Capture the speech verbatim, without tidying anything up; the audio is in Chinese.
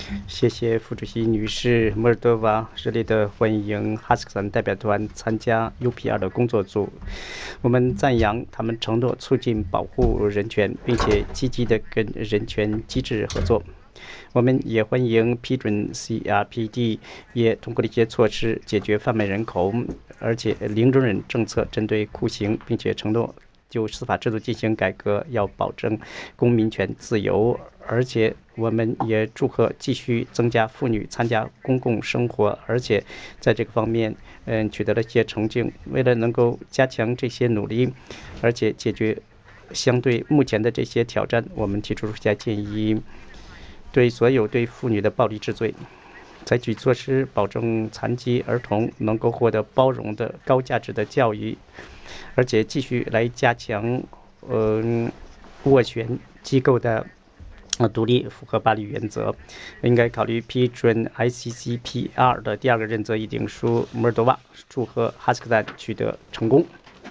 谢谢副主席女士。摩尔多瓦热烈地欢迎哈萨克斯坦代表团参加 U P R 的工作组。我们赞扬他们承诺促进保护人权，并且积极地跟人权机制合作。我们也欢迎批准 C R P D 也通过了一些措施解决贩卖人口，而且零容忍政策针对酷刑，并且承诺就司法制度进行改革，要保证公民权自由。而且我们也祝贺继续增加妇女参加公共生活，而且在这个方面，嗯，取得了一些成就。为了能够加强这些努力，而且解决相对目前的这些挑战，我们提出以下建议：对所有对妇女的暴力治罪，采取措施保证残疾儿童能够获得包容的高价值的教育，而且继续来加强嗯斡旋机构的呃独立，符合巴黎原则。应该考虑批准 I C C P R 的第二个认责议定书。摩尔多瓦祝贺哈萨克斯坦取得成功。